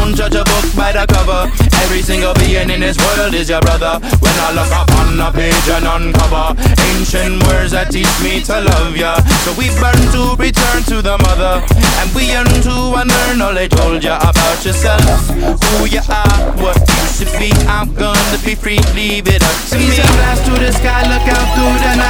Don't judge a book by the cover. Every single being in this world is your brother. When I look up on a page and uncover ancient words that teach me to love ya. So we burn to return to the mother, and we yearn to unlearn all they told ya about yourself. Who you are, what you should be. I'm gonna be free, leave it up to me. Raise a glass to the sky, look out through the night.